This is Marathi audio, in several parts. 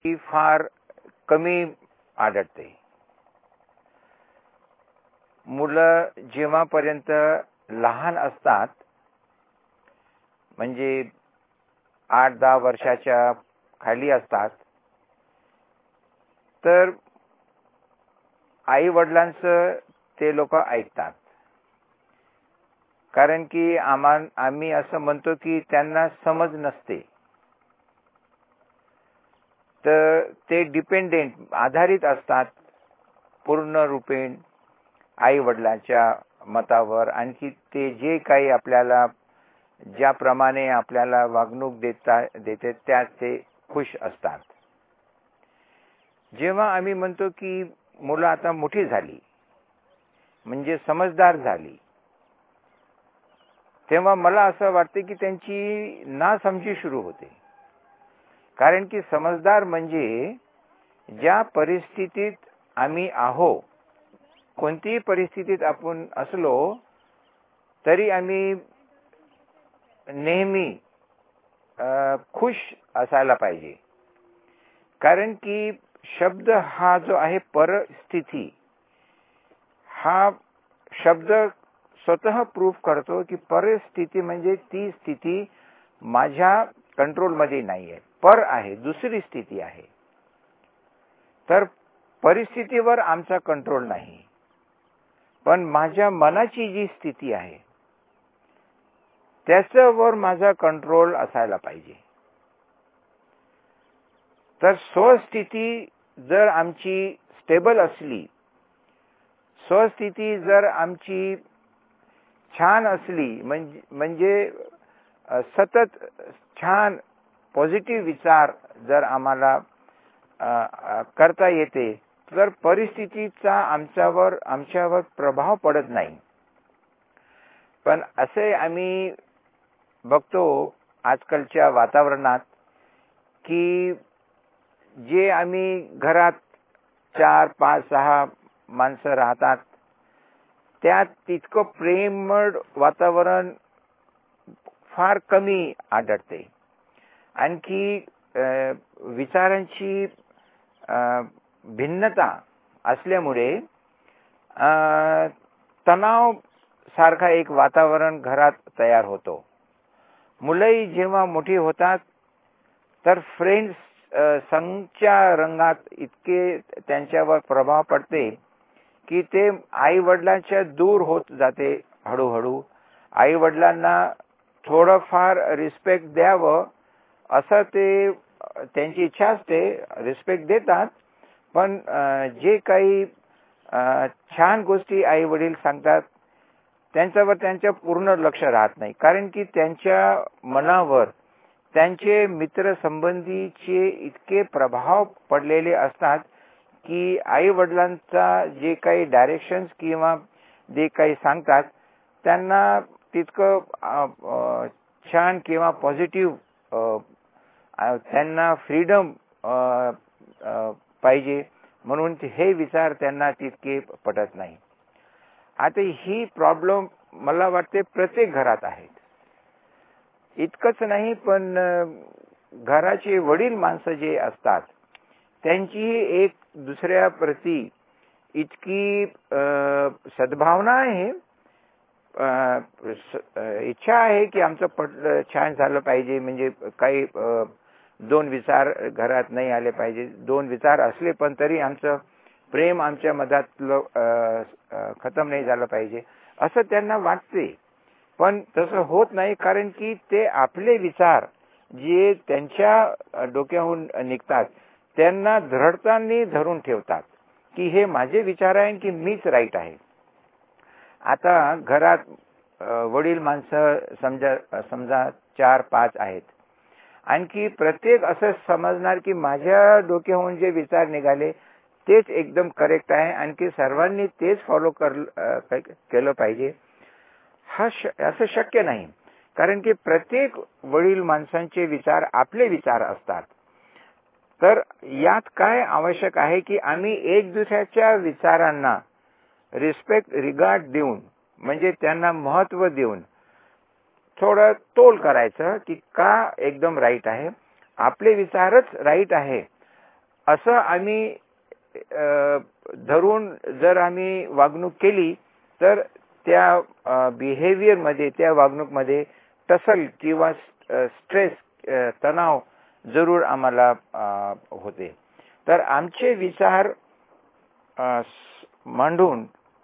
ही फार कमी आढळते. मुलं जेव्हापर्यंत लहान असतात, म्हणजे 8-10 वर्षाच्या खाली असतात, तर आई वडिलांचं ते लोक ऐकतात. कारण की आम्ही असं म्हणतो की त्यांना समज नसते, तर ते डिपेंडेंट आधारित असतात पूर्ण रूपेण आई वडिलांच्या मतावर. आणखी ते जे काही आपल्याला ज्याप्रमाणे आपल्याला वागणूक देते त्यात ते खुश असतात. जेव्हा आम्ही म्हणतो की मुलं आता मोठी झाली, म्हणजे समजदार झाली, तेव्हा मला असं वाटते की त्यांची नासमजी सुरू होते. कारण की समजदार म्हणजे ज्या परिस्थितीत आम्ही आहो, कोणतीही परिस्थितीत आपण असलो तरी आम्ही नेहमी खुश असायला पाहिजे. कारण की शब्द हा जो आहे परिस्थिती, हा शब्द स्वतः प्रूफ करतो की परिस्थिती म्हणजे ती स्थिती माझ्या कंट्रोल मध्ये नाहीये, पर आहे, दुसरी स्थिती आहे. तर परिस्थितीवर आमचा कंट्रोल नाही, पण माझ्या मनाची जी स्थिती आहे त्याच्यावर माझा कंट्रोल असायला पाहिजे. तर स्वस्थिती जर आमची स्टेबल असली, स्वस्थिती जर आमची छान असली, म्हणजे सतत छान पॉझिटिव्ह विचार जर आम्हाला करता येते, तर परिस्थितीचा आमच्यावर प्रभाव पडत नाही. पण असे आम्ही बघतो आजकालच्या वातावरणात की जे आम्ही घरात 4, 5, 6 माणसं राहतात, त्यात तितकं प्रेमळ वातावरण फार कमी आढळते. आणखी विचारांची भिन्नता असल्यामुळे तणाव सारखा एक वातावरण घरात तयार होतो. मुलंही जेव्हा मोठी होतात, तर फ्रेंड्स संघच्या रंगात इतके त्यांच्यावर प्रभाव पडते की ते आई वडिलांच्या दूर होत जाते हळूहळू. आई वडिलांना थोडंफार रिस्पेक्ट द्यावं असं ते त्यांची इच्छा असते, रिस्पेक्ट देतात, पण जे काही छान गोष्टी आई वडील सांगतात त्यांच्यावर त्यांचं पूर्ण लक्ष राहत नाही. कारण की त्यांच्या मनावर त्यांचे मित्र संबंधीचे इतके प्रभाव पडलेले असतात की आई वडिलांचा जे काही डायरेक्शन्स किंवा जे काही सांगतात त्यांना तितकं छान किंवा पॉझिटिव्ह त्यांना फ्रीडम पाहिजे, म्हणून हे विचार त्यांना तितके पटत नाही. आता ही प्रॉब्लेम मला वाटते प्रत्येक घरात आहेत. इतकंच नाही, पण घराचे वडील माणसं जे असतात त्यांची एक दुसऱ्या प्रती इतकी सद्भावना आहे, इच्छा आहे की आमचं छान झालं पाहिजे, म्हणजे काही 2 विचार घरात नाही आले पाहिजे. 2 विचार असले पण तरी आमचं प्रेम आमच्या मधातलं खतम नाही झालं पाहिजे असं त्यांना वाटते. पण तसं होत नाही, कारण की ते आपले विचार जे त्यांच्या डोक्याहून निघतात त्यांना दृढताने धरून ठेवतात की हे माझे विचार आहे की मीच राईट आहे. आता घरात वडील माणसं समजा 4-5 आहेत, आणखी प्रत्येक असं समजणार की माझ्या डोक्याहून जे विचार निघाले तेच एकदम करेक्ट आहे, आणखी सर्वांनी तेच फॉलो केलं पाहिजे, असं शक्य नाही. कारण की प्रत्येक वडील माणसांचे विचार आपले विचार असतात. तर यात काय आवश्यक आहे की आम्ही एक दुसऱ्याच्या विचारांना रिस्पेक्ट, रिगार्ड देऊन, म्हणजे त्यांना महत्व देऊन थोडं तोल करायचं की का एकदम राईट आहे, आपले विचारच राईट आहे असं आम्ही धरून जर आम्ही वागणूक केली तर त्या बिहेवियर मध्ये, त्या वागणूक मध्ये टसल किंवा स्ट्रेस, तणाव जरूर आम्हाला होते. तर आमचे विचार मांडून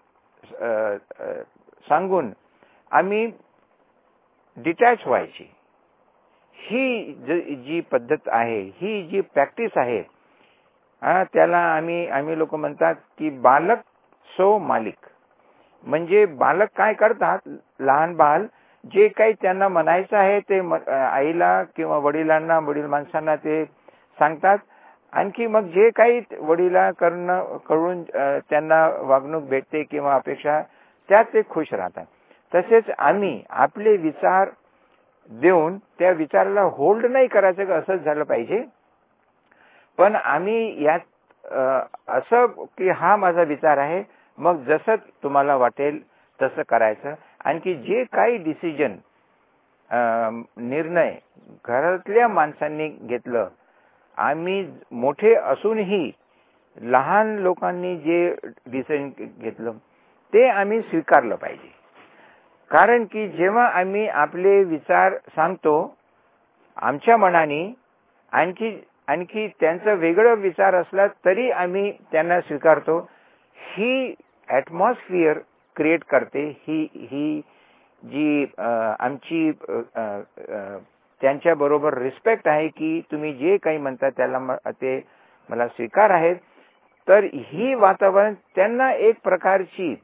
सांगून आम्ही डिटॅच व्हायची, ही जी पद्धत आहे, ही जी प्रॅक्टिस आहे, त्याला आम्ही लोक म्हणतात की बालक सो मालिक. म्हणजे बालक काय करतात, लहान बाल जे काही त्यांना म्हणायचं आहे ते आईला किंवा वडिलांना, वडील माणसांना ते सांगतात. आणखी मग जे काही कळून त्यांना वागणूक भेटते किंवा अपेक्षा, त्यात ते खुश राहतात. तसेच आम्ही आपले विचार देऊन त्या विचाराला होल्ड नाही करायचं का असंच झालं पाहिजे, पण आम्ही यात असं की हा माझा विचार आहे, मग जसं तुम्हाला वाटेल तसं करायचं. आणखी जे काही डिसिजन, निर्णय घरातल्या माणसांनी घेतलं, आम्ही मोठे असूनही लहान लोकांनी जे डिसिजन घेतलं ते आम्ही स्वीकारलं पाहिजे. कारण की जेव्हा आम्ही आपले विचार सांगतो आमच्या मनाने, आणखी त्यांचा वेगळा विचार असला तरी आम्ही त्यांना स्वीकारतो, ही ॲटमॉस्फिअर क्रिएट करते. ही जी आमची त्यांच्या बरोबर रिस्पेक्ट आहे की तुम्ही जे काही म्हणता त्याला ते मला स्वीकार आहेत. तर ही वातावरण त्यांना एक प्रकारची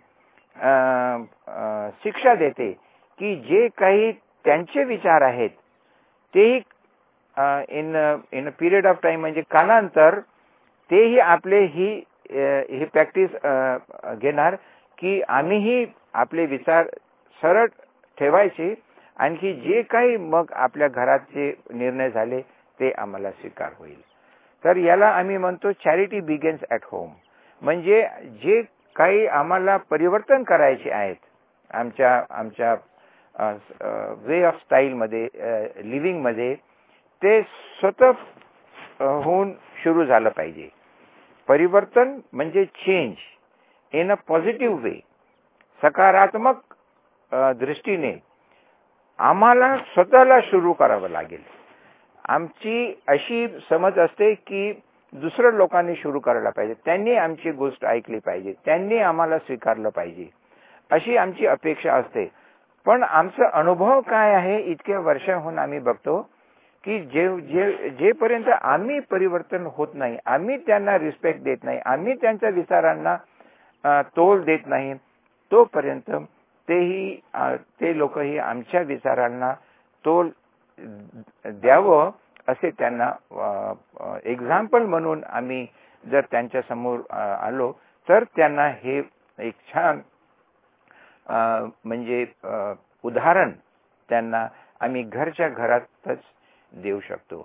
शिक्षा देते की जे काही त्यांचे विचार आहेत तेही in a period of time, म्हणजे कालांतर, तेही आपले ही प्रॅक्टिस घेणार की आम्हीही आपले विचार सरळ ठेवायचे, आणखी जे काही मग आपल्या घराचे निर्णय झाले ते आम्हाला स्वीकार होईल. तर याला आम्ही म्हणतो चॅरिटी बिगिन्स ॲट होम. म्हणजे जे काही आम्हाला परिवर्तन करायचे आहेत आमच्या वे ऑफ स्टाईल मध्ये, लिव्हिंग मध्ये, ते स्वतः होऊन सुरू झालं पाहिजे. परिवर्तन म्हणजे change in a positive way, सकारात्मक दृष्टीने आम्हाला स्वतःला सुरू करावं लागेल. आमची अशी समज असते की दुसऱ्या लोकांनी सुरू करायला पाहिजे, त्यांनी आमची गोष्ट ऐकली पाहिजे, त्यांनी आम्हाला स्वीकारलं पाहिजे, अशी आमची अपेक्षा असते. पण आमचा अनुभव काय आहे, इतक्या वर्षाहून आम्ही बघतो की जेपर्यंत आम्ही परिवर्तन होत नाही, आम्ही त्यांना रिस्पेक्ट देत नाही, आम्ही त्यांच्या विचारांना तोल देत नाही, तोपर्यंत ते लोकही आमच्या विचारांना तोल द्यावं असे त्यांना एक्झाम्पल म्हणून आम्ही जर त्यांच्या समोर आलो तर त्यांना हे एक छान म्हणजे उदाहरण त्यांना आम्ही घरच्या घरातच देऊ शकतो.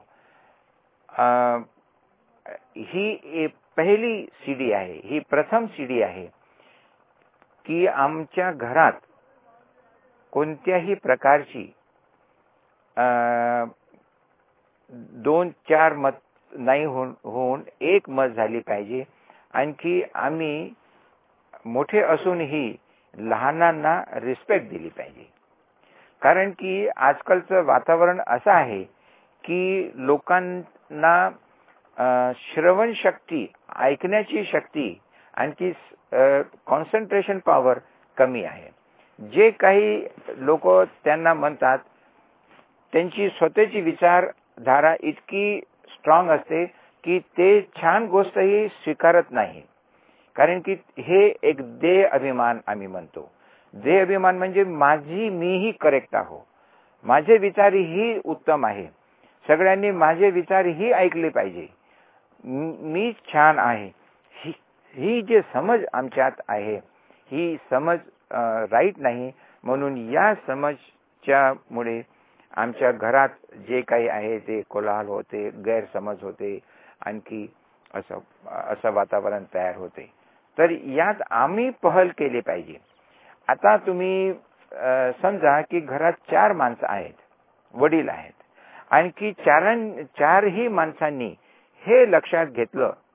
ही पहिली सीडी आहे, ही प्रथम सीडी आहे की आमच्या घरात कोणत्याही प्रकारची 2-4 मत नाही होऊन एक मत झाली पाहिजे. आणखी आम्ही मोठे असूनही लहानांना रिस्पेक्ट दिली पाहिजे. कारण की आजकालचं वातावरण असं आहे की लोकांना श्रवण शक्ती, ऐकण्याची शक्ती, आणखी कॉन्सन्ट्रेशन पॉवर कमी आहे. जे काही लोक त्यांना म्हणतात त्यांची स्वतःची विचारधारा इतकी स्ट्रॉंग असते की ते छान गोष्टही स्वीकारत नाही. कारण की हे एक देह अभिमान आम्ही म्हणतो. देह अभिमान म्हणजे मीही करेक्ट आहो, माझे विचारही उत्तम आहे, सगळ्यांनी माझे विचारही ऐकले पाहिजे, मी छान आहे. ही जे समज आमच्यात आहे, ही समज राईट नाही. म्हणून या समजच्यामुळे आमच्या घरात जे काही आहे ते कोलाहल होते, गैरसमज होते, आणखी असं वातावरण तयार होते. तर यात आम्ही पहल केली पाहिजे. आता तुम्ही समजा की घरात 4 माणसं आहेत, वडील आहेत, आणखी चारही माणसांनी हे लक्षात घेतलं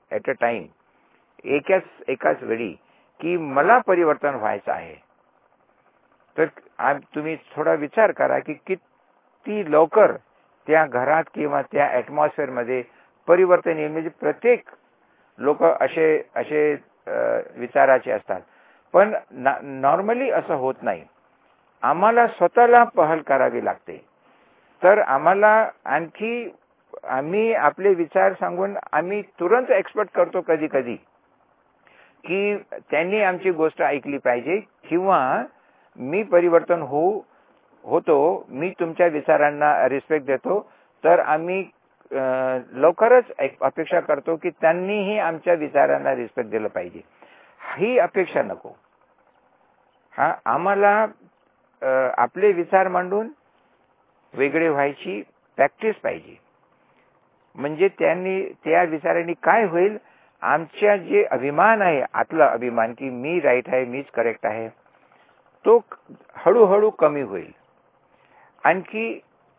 ॲट अ टाइम, एकाच वेळी, की मला परिवर्तन व्हायचं आहे. तर तुम्ही थोडा विचार करा की किती लवकर त्या घरात किंवा त्या ॲटमॉस्फिअर मध्ये परिवर्तन येईल. म्हणजे प्रत्येक लोक असे विचाराचे असतात, पण नॉर्मली असं होत नाही. आम्हाला स्वतःला पहल करावी लागते. तर आम्हाला आम्ही आपले विचार सांगून आम्ही तुरंत एक्सपेक्ट करतो कधी कधी की त्यांनी आमची गोष्ट ऐकली पाहिजे, किंवा मी परिवर्तन होतो, मी तुमच्या विचारांना रिस्पेक्ट देतो, तर आम्ही लवकरच अपेक्षा करतो की त्यांनीही आमच्या विचारांना रिस्पेक्ट दिलं पाहिजे. ही अपेक्षा नको. आम्हाला आपले विचार मांडून वेगळे व्हायची प्रॅक्टिस पाहिजे. म्हणजे त्या विचारांनी काय होईल, आमच्या जे अभिमान आहे, आतला अभिमान की मी राईट आहे, मीच करेक्ट आहे, तो हळूहळू कमी होईल. आणखी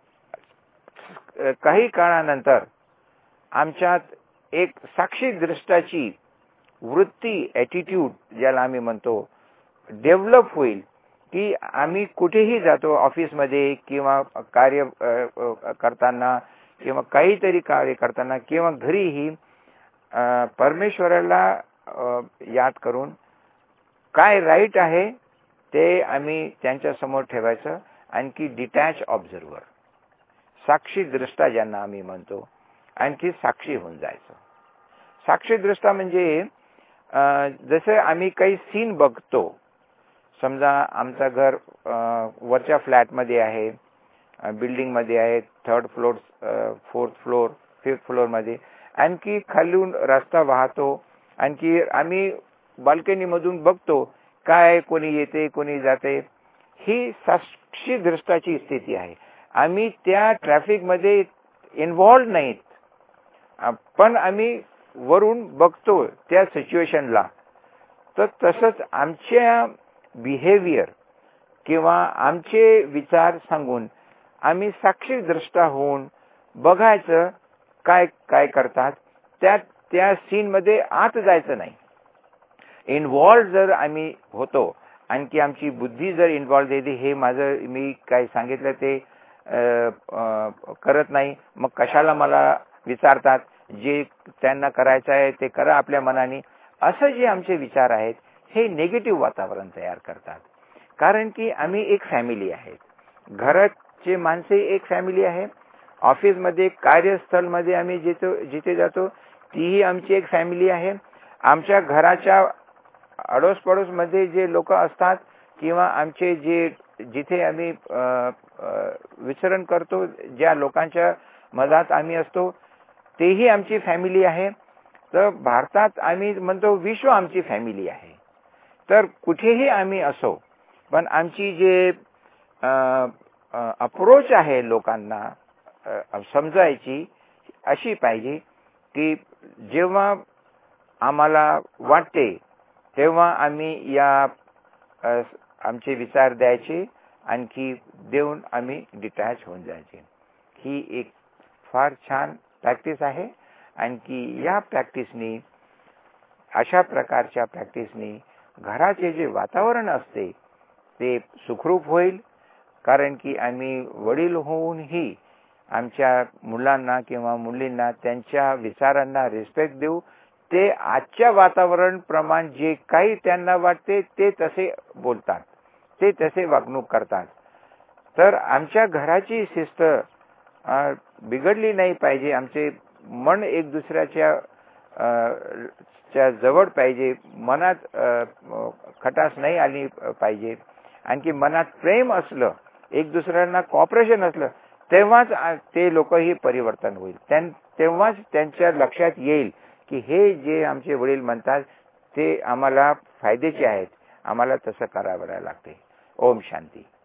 काही काळानंतर आमच्यात एक साक्षी दृष्टाची वृत्ती, ॲटिट्यूड ज्याला आम्ही म्हणतो, डेव्हलप होईल. की आम्ही कुठेही जातो, ऑफिसमध्ये किंवा कार्य करताना किंवा काहीतरी कार्य करताना किंवा घरीही परमेश्वराला याद करून काय राईट आहे ते आम्ही त्यांच्या समोर ठेवायचं. आणखी डिटॅच ऑब्झर्वर, साक्षी दृष्टा ज्यांना आम्ही म्हणतो, आणखी साक्षी होऊन जायचं. साक्षी दृष्टा म्हणजे जसं आम्ही काही सीन बघतो. समजा आमचं घर वरच्या फ्लॅटमध्ये आहे, बिल्डिंग मध्ये आहे, 3rd floor, 4th floor, 5th floor मध्ये, आणखी खालून रस्ता वाहतो, आणखी आम्ही बाल्कनी मधून बघतो काय कोणी येते कोणी जाते. ही साक्षी दृष्टाची स्थिती आहे. आम्ही त्या ट्रॅफिक मध्ये इन्व्हॉल्व नाहीत, पण आम्ही वरून बघतो त्या सिच्युएशनला. तर तसंच आमच्या बिहेवियर किंवा आमचे विचार सांगून आम्ही साक्षी दृष्टा होऊन बघायचं काय काय करतात. त्या सीन मध्ये आत जायचं नाही. इन्व्हॉल्व जर आम्ही होतो, आणखी आमची बुद्धी जर इन्व्हॉल्व येते, हे माझं मी काय सांगितलं ते करत नाही, मग कशाला मला विचारतात, जे त्यांना करायचं आहे ते करा आपल्या मनाने, असं जे आमचे विचार आहेत हे निगेटिव्ह वातावरण तयार करतात. कारण की आम्ही एक फॅमिली आहे, घराचे माणसे एक फॅमिली आहे, ऑफिसमध्ये कार्यस्थळमध्ये आम्ही जिथे जातो तीही आमची एक फॅमिली आहे. आमच्या घराच्या अडोस पडोस मध्ये जे लोक असतात किंवा आमचे जिथे आम्ही विचरण करतो, ज्या लोकांच्या मधात आम्ही असतो, तेही आमची फॅमिली आहे. तर भारतात आम्ही म्हणतो विश्व आमची फॅमिली आहे. तर कुठेही आम्ही असो, पण आमची जे अप्रोच आहे लोकांना समजायची अशी पाहिजे की जेव्हा आम्हाला वाटते तेव्हा आम्ही आमचे विचार द्यायचे, आणखी देऊन आम्ही डिटॅच होऊन जायचे. ही एक फार छान प्रॅक्टिस आहे. आणखी या प्रॅक्टिसनी, अशा प्रकारच्या प्रॅक्टिसनी घराचे जे वातावरण असते ते सुखरूप होईल. कारण की आम्ही वडील होऊनही आमच्या मुलांना किंवा मुलींना त्यांच्या विचारांना रिस्पेक्ट देऊ. ते आजच्या वातावरण प्रमाण जे काही त्यांना वाटते ते तसे बोलतात, ते तसे वागणूक करतात. तर आमच्या घराची शिस्त बिघडली नाही पाहिजे. आमचे मन एक दुसऱ्याच्या जवळ पाहिजे, मनात खटास नाही आली पाहिजे. आणखी मनात प्रेम असलं, एक दुसऱ्यांना कॉपरेशन असलं, तेव्हाच ते लोकही परिवर्तन होईल. तेव्हाच त्यांच्या लक्षात येईल की हे जे आमचे वडील म्हणतात ते आम्हाला फायद्याचे आहेत, आम्हाला तसं करावं लागते. ओम शांती.